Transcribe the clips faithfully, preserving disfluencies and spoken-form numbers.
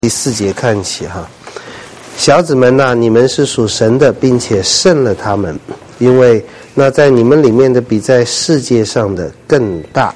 第四节看起哈，小子们呐、啊，你们是属神的，并且胜了他们，因为那在你们里面的比在世界上的更大。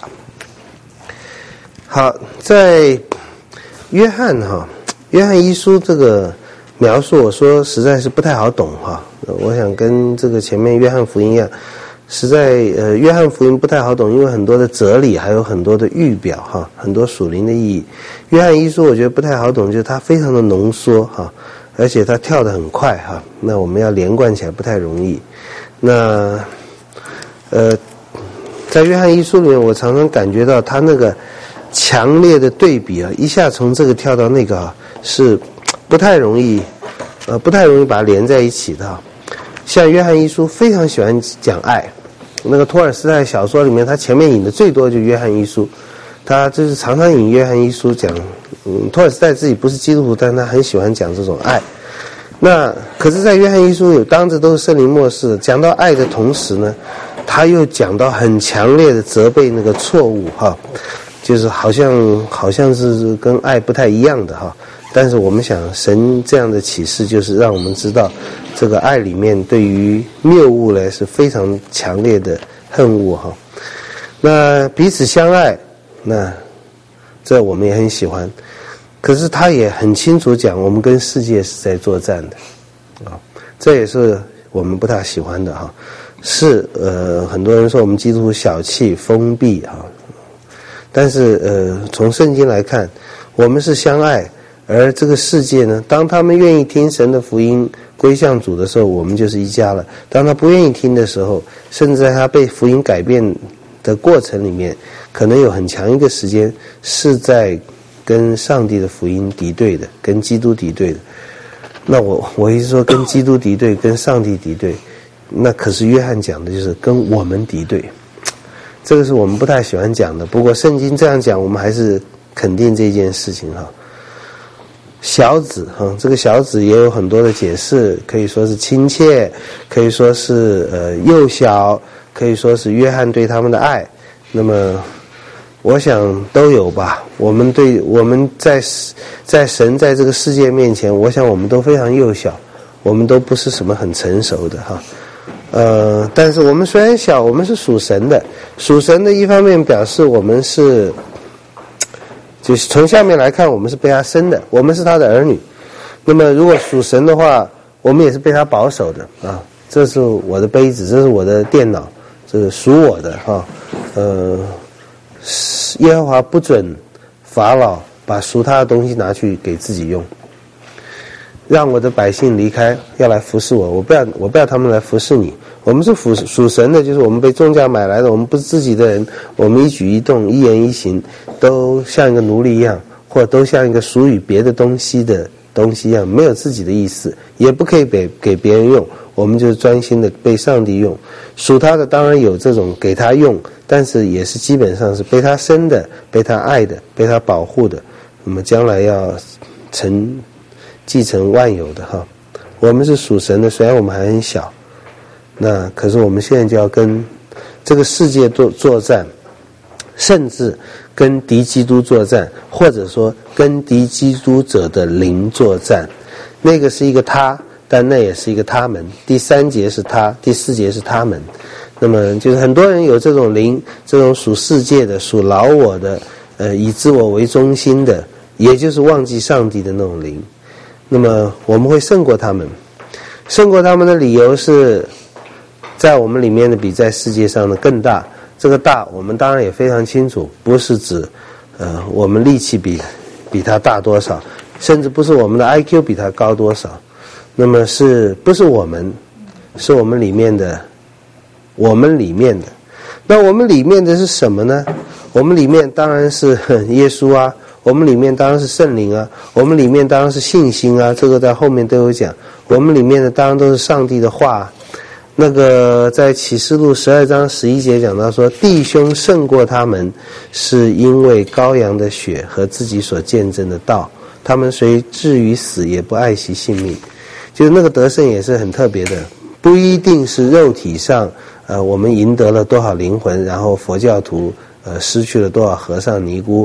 好，在约翰哈，约翰一书这个描述，我说实在是不太好懂哈。我想跟这个前面约翰福音一样，实在呃，约翰福音不太好懂，因为很多的哲理，还有很多的预表哈，很多属灵的意义。约翰一书我觉得不太好懂，就是它非常的浓缩哈，而且它跳得很快哈，那我们要连贯起来不太容易。那呃，在约翰一书里面，我常常感觉到它那个强烈的对比啊，一下从这个跳到那个啊，是不太容易，呃，不太容易把它连在一起的。像约翰一书非常喜欢讲爱，那个托尔斯泰小说里面，他前面引的最多就是约翰一书，他就是常常引约翰一书讲，嗯，托尔斯泰自己不是基督徒，但他很喜欢讲这种爱。那可是，在约翰一书有当着都是圣灵默示，讲到爱的同时呢，他又讲到很强烈的责备那个错误哈，就是好像好像是跟爱不太一样的哈。但是我们想，神这样的启示就是让我们知道，这个爱里面对于谬误呢是非常强烈的恨恶哈。那彼此相爱，那这我们也很喜欢。可是他也很清楚讲，我们跟世界是在作战的啊，这也是我们不太喜欢的哈。是呃，很多人说我们基督徒小气封闭哈，但是呃，从圣经来看，我们是相爱。而这个世界呢，当他们愿意听神的福音归向主的时候，我们就是一家了。当他不愿意听的时候，甚至在他被福音改变的过程里面，可能有很长一个时间是在跟上帝的福音敌对的，跟基督敌对的。那我我意思说，跟基督敌对，跟上帝敌对，那可是约翰讲的就是跟我们敌对。这个是我们不太喜欢讲的，不过圣经这样讲，我们还是肯定这件事情哈。小子哈，这个小子也有很多的解释，可以说是亲切，可以说是呃幼小，可以说是约翰对他们的爱。那么我想都有吧。我们对我们在在神在这个世界面前，我想我们都非常幼小，我们都不是什么很成熟的哈。呃，但是我们虽然小，我们是属神的，属神的一方面表示我们是。就是从下面来看，我们是被他生的，我们是他的儿女。那么如果属神的话，我们也是被他保守的啊。这是我的杯子，这是我的电脑，这是属我的哈、啊。呃，耶和华不准法老把属他的东西拿去给自己用，让我的百姓离开，要来服侍我，我不要，我不要他们来服侍你。我们是属属神的，就是我们被重价买来的，我们不是自己的人，我们一举一动、一言一行都像一个奴隶一样，或者都像一个属于别的东西的东西一样，没有自己的意思，也不可以给给别人用，我们就是专心的被上帝用。属他的当然有这种给他用，但是也是基本上是被他生的、被他爱的、被他保护的，那么将来要承继承万有的哈。我们是属神的，虽然我们还很小。那可是我们现在就要跟这个世界作作战，甚至跟敌基督作战，或者说跟敌基督者的灵作战。那个是一个他，但那也是一个他们。第三节是他，第四节是他们。那么就是很多人有这种灵，这种属世界的、属老我的，呃，以自我为中心的，也就是忘记上帝的那种灵。那么我们会胜过他们，胜过他们的理由是。在我们里面的比在世界上的更大，这个大我们当然也非常清楚，不是指呃我们力气比比他大多少，甚至不是我们的 I Q 比他高多少，那么是不是我们，是我们里面的，我们里面的，那我们里面的是什么呢？我们里面当然是耶稣啊，我们里面当然是圣灵啊，我们里面当然是信心啊，这个在后面都有讲，我们里面的当然都是上帝的话。那个在启示录十二章十一节讲到说，弟兄胜过他们，是因为羔羊的血和自己所见证的道，他们虽至于死，也不爱惜性命。就是那个得胜也是很特别的，不一定是肉体上，呃，我们赢得了多少灵魂，然后佛教徒呃失去了多少和尚尼姑，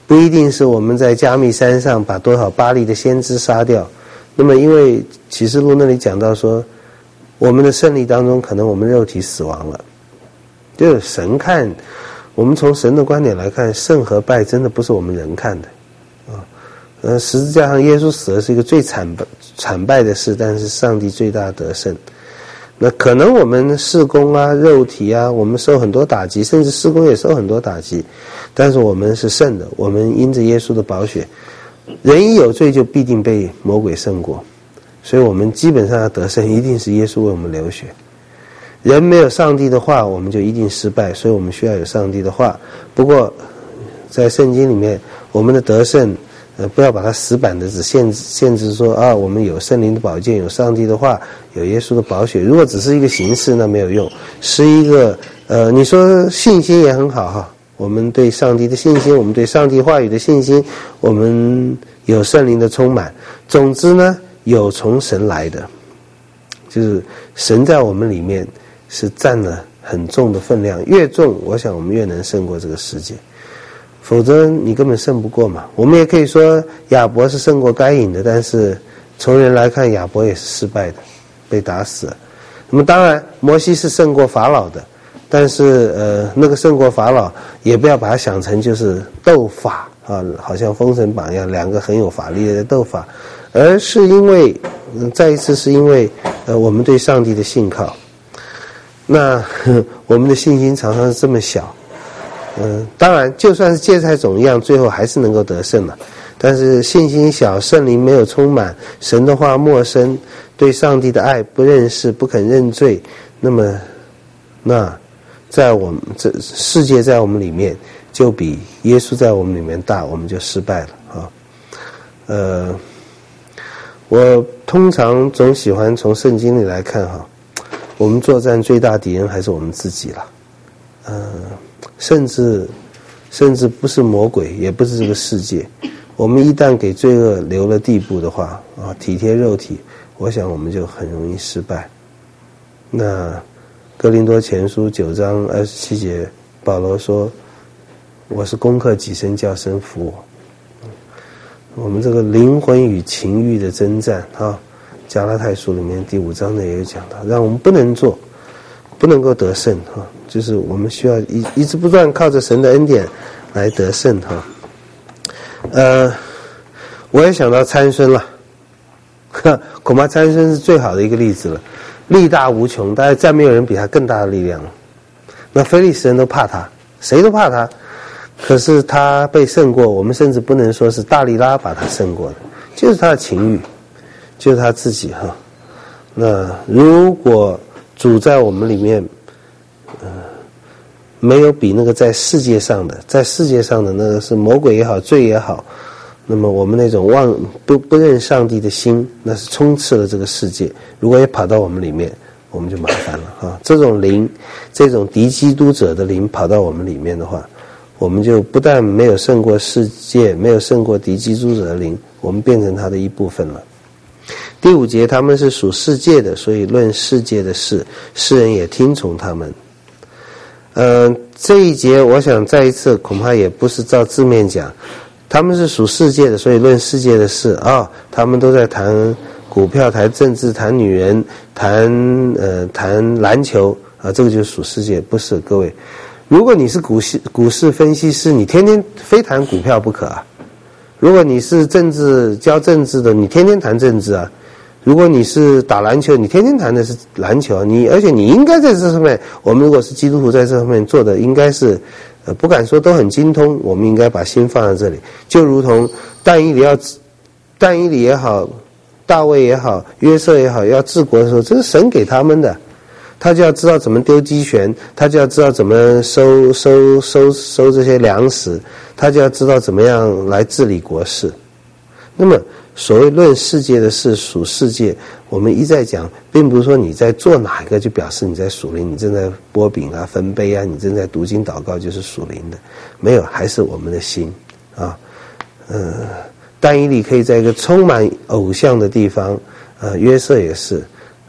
不一定是我们在加密山上把多少巴力的先知杀掉。那么因为启示录那里讲到说，我们的胜利当中可能我们肉体死亡了，就是神看，我们从神的观点来看，胜和败真的不是我们人看的啊。呃，十字架上耶稣死的是一个最惨惨败的事，但是上帝最大得胜。那可能我们事工啊、肉体啊，我们受很多打击，甚至事工也受很多打击，但是我们是胜的，我们因着耶稣的宝血，人一有罪就必定被魔鬼胜过，所以我们基本上要得胜，一定是耶稣为我们流血。人没有上帝的话，我们就一定失败，所以我们需要有上帝的话。不过在圣经里面，我们的得胜呃，不要把它死板的只限制限制说啊，我们有圣灵的宝剑，有上帝的话，有耶稣的宝血。如果只是一个形式，那没有用。是一个呃，你说信心也很好哈，我们对上帝的信心，我们对上帝话语的信心，我们有圣灵的充满。总之呢，有从神来的，就是神在我们里面是占了很重的分量，越重，我想我们越能胜过这个世界。否则你根本胜不过嘛。我们也可以说亚伯是胜过该隐的，但是从人来看，亚伯也是失败的，被打死了。那么当然摩西是胜过法老的，但是呃，那个胜过法老也不要把它想成就是斗法啊，好像封神榜一样，两个很有法力的斗法，而是因为、呃、再一次是因为呃我们对上帝的信靠。那我们的信心常常是这么小。嗯，当然就算是芥菜种一样，最后还是能够得胜了。但是信心小，圣灵没有充满，神的话陌生，对上帝的爱不认识，不肯认罪，那么那在我们这世界在我们里面就比耶稣在我们里面大，我们就失败了啊。呃，我通常总喜欢从圣经里来看哈，我们作战最大敌人还是我们自己了。呃甚至甚至不是魔鬼，也不是这个世界。我们一旦给罪恶留了地步的话啊，体贴肉体，我想我们就很容易失败。那哥林多前书九章二十七节，保罗说，我是攻克己身，叫身服我。我们这个灵魂与情欲的征战啊，加拉太书里面第五章呢也有讲到，让我们不能做，不能够得胜啊，就是我们需要一一直不断靠着神的恩典来得胜哈。呃，我也想到参孙了，恐怕参孙是最好的一个例子了，力大无穷，大概再没有人比他更大的力量了。那非利士人都怕他，谁都怕他，可是他被胜过，我们甚至不能说是大利拉把他胜过的，就是他的情欲，就是他自己哈。那如果主在我们里面呃，没有比那个在世界上的，在世界上的那个是魔鬼也好，罪也好，那么我们那种忘不不认上帝的心，那是充斥了这个世界。如果也跑到我们里面，我们就麻烦了啊！这种灵，这种敌基督者的灵跑到我们里面的话，我们就不但没有胜过世界，没有胜过敌基督者的灵，我们变成他的一部分了。第五节，他们是属世界的，所以论世界的事，世人也听从他们。呃，这一节我想再一次恐怕也不是照字面讲，他们是属世界的，所以论世界的事啊、哦，他们都在谈股票、谈政治、谈女人、谈呃谈篮球啊，这个就是属世界。不是，各位，如果你是股市股市分析师，你天天非谈股票不可啊；如果你是政治教政治的，你天天谈政治啊。如果你是打篮球，你天天谈的是篮球，你而且你应该在这上面，我们如果是基督徒在这上面做的，应该是，呃，不敢说都很精通，我们应该把心放在这里，就如同但以理要，但以理也好，大卫也好，约瑟也好，要治国的时候，这是神给他们的，他就要知道怎么丢鸡旋，他就要知道怎么收收收收这些粮食，他就要知道怎么样来治理国事。那么所谓论世界的事，属世界，我们一再讲，并不是说你在做哪一个就表示你在属灵，你正在擘饼啊、分杯啊，你正在读经祷告就是属灵的，没有，还是我们的心啊。呃，但以理可以在一个充满偶像的地方，呃，约瑟也是，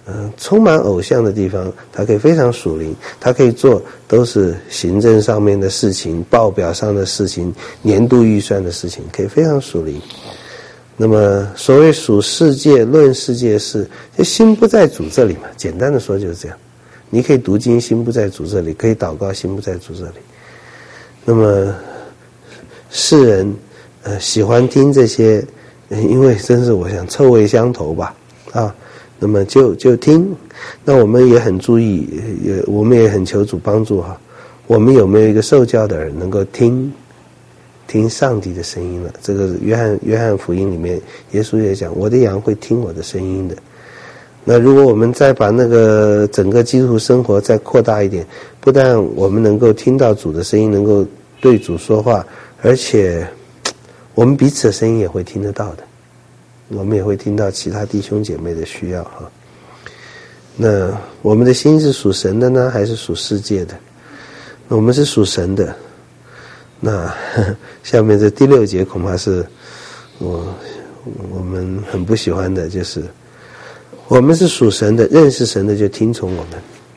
呃充满偶像的地方，他可以非常属灵，他可以做都是行政上面的事情，报表上的事情，年度预算的事情，可以非常属灵。那么所谓属世界论世界事，就心不在主这里嘛，简单的说就是这样。你可以读经，心不在主这里，可以祷告，心不在主这里。那么世人呃喜欢听这些，因为真是我想臭味相投吧啊，那么就就听。那我们也很注意，也我们也很求主帮助哈，我们有没有一个受教的人能够听听上帝的声音了？这个约翰约翰福音里面，耶稣也讲，我的羊会听我的声音的。那如果我们再把那个整个基督徒生活再扩大一点，不但我们能够听到主的声音，能够对主说话，而且我们彼此的声音也会听得到的，我们也会听到其他弟兄姐妹的需要哈。那我们的心是属神的呢，还是属世界的？那我们是属神的。那呵呵下面这第六节恐怕是我我们很不喜欢的，就是我们是属神的，认识神的就听从我们，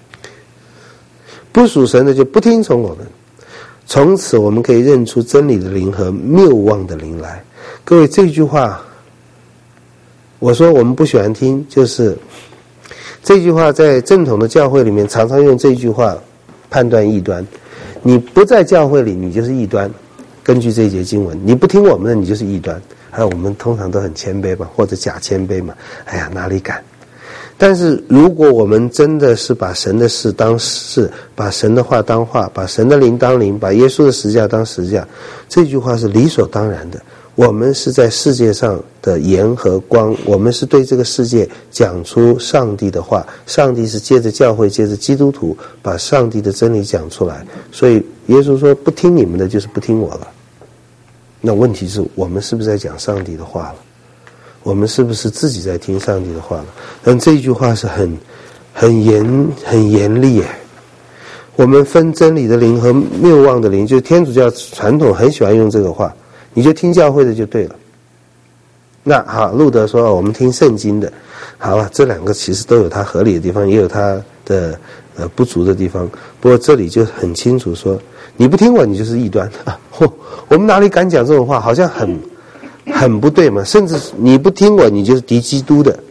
不属神的就不听从我们。从此我们可以认出真理的灵和谬妄的灵来。各位，这句话我说我们不喜欢听，就是这句话在正统的教会里面常常用这句话判断异端。你不在教会里，你就是异端，根据这一节经文，你不听我们的，你就是异端。还有我们通常都很谦卑嘛，或者假谦卑嘛，哎呀哪里敢。但是如果我们真的是把神的事当事，把神的话当话，把神的灵当灵，把耶稣的十架当十架，这句话是理所当然的。我们是在世界上的盐和光，我们是对这个世界讲出上帝的话，上帝是借着教会，借着基督徒把上帝的真理讲出来。所以耶稣说不听你们的就是不听我了。那问题是我们是不是在讲上帝的话了？我们是不是自己在听上帝的话了？但这句话是很很严很严厉耶。我们分真理的灵和谬妄的灵，就是天主教传统很喜欢用这个话，你就听教会的就对了。那好，路德说我们听圣经的，好了，这两个其实都有它合理的地方，也有它的呃不足的地方。不过这里就很清楚说，你不听我，你就是异端啊！我们哪里敢讲这种话？好像很很不对嘛。甚至你不听我，你就是敌基督的。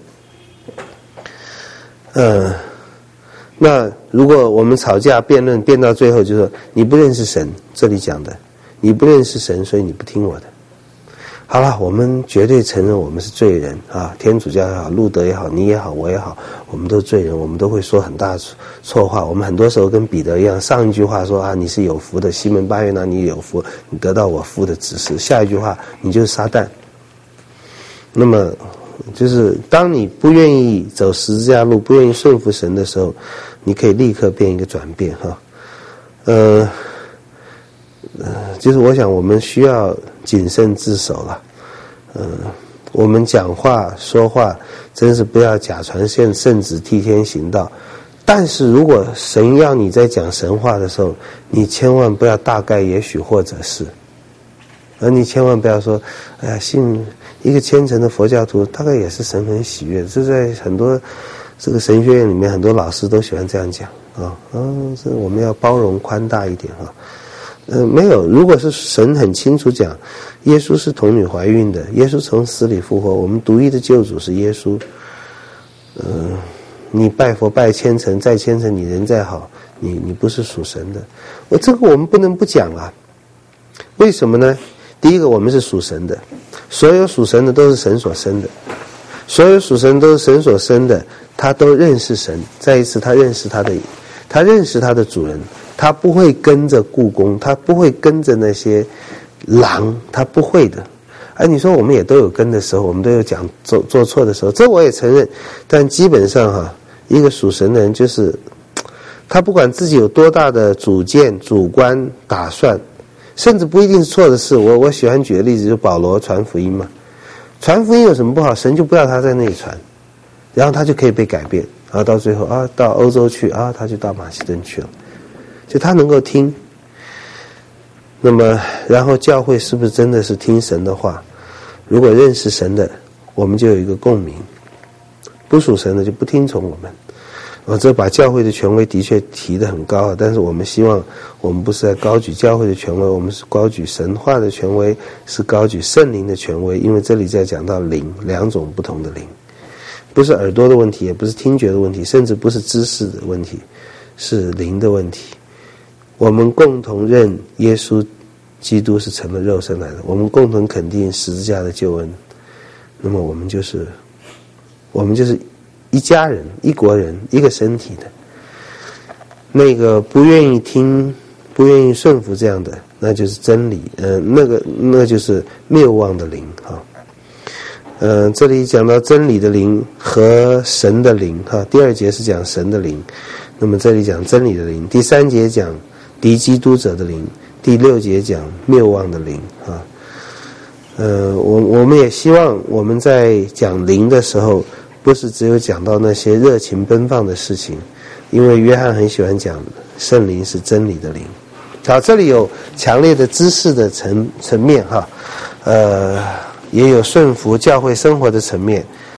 呃，那如果我们吵架辩论辩到最后，就说你不认识神，这里讲的。你不认识神，所以你不听我的。好了，我们绝对承认我们是罪人啊！天主教也好，路德也好，你也好，我也好，我们都是罪人，我们都会说很大错话。我们很多时候跟彼得一样，上一句话说啊，你是有福的，西门巴约拿，你有福，你得到我父的指示。下一句话，你就是撒旦。那么，就是当你不愿意走十字架路，不愿意顺服神的时候，你可以立刻变一个转变哈。呃。呃，就是我想我们需要谨慎自守了。呃，我们讲话说话真是不要假传圣圣旨，替天行道。但是如果神要你在讲神话的时候，你千万不要大概也许或者是，而你千万不要说，哎呀，信一个虔诚的佛教徒大概也是神很喜悦。这在很多这个神学院里面，很多老师都喜欢这样讲啊，嗯，这我们要包容宽大一点啊。呃，没有。如果是神很清楚讲，耶稣是童女怀孕的，耶稣从死里复活，我们独一的救主是耶稣。呃，你拜佛拜虔诚，再虔诚，你人再好，你你不是属神的。我这个我们不能不讲啊。为什么呢？第一个，我们是属神的，所有属神的都是神所生的，所有属神都是神所生的，他都认识神。再一次，他认识他的，他认识他的主人。他不会跟着故宫，他不会跟着那些狼，他不会的。哎，你说我们也都有跟的时候，我们都有讲做做错的时候，这我也承认。但基本上哈，一个属神的人就是，他不管自己有多大的主见、主观打算，甚至不一定是错的事。我我喜欢举的例子就是保罗传福音嘛，传福音有什么不好？神就不要他在那里传，然后他就可以被改变，然后到最后啊，到欧洲去啊，他就到马其顿去了。就他能够听，那么然后教会是不是真的是听神的话？如果认识神的，我们就有一个共鸣， 不属神的就不听从我们。啊，这把教会的权威的确提得很高，但是我们希望我们不是在高举教会的权威，我们是高举神话的权威，是高举圣灵的权威。因为这里在讲到灵，两种不同的灵，不是耳朵的问题，也不是听觉的问题，甚至不是知识的问题，是灵的问题。我们共同认耶稣基督是成了肉身来的，我们共同肯定十字架的救恩，那么我们就是我们就是一家人，一国人，一个身体的。那个不愿意听，不愿意顺服这样的，那就是真理，呃，那个那就是谬妄的灵哈。呃，这里讲到真理的灵和神的灵哈，第二节是讲神的灵，那么这里讲真理的灵，第三节讲敌基督者的灵，第六节讲谬妄的灵哈。呃，我我们也希望我们在讲灵的时候，不是只有讲到那些热情奔放的事情，因为约翰很喜欢讲圣灵是真理的灵。好，这里有强烈的知识的层层面哈，呃，也有顺服教会生活的层面。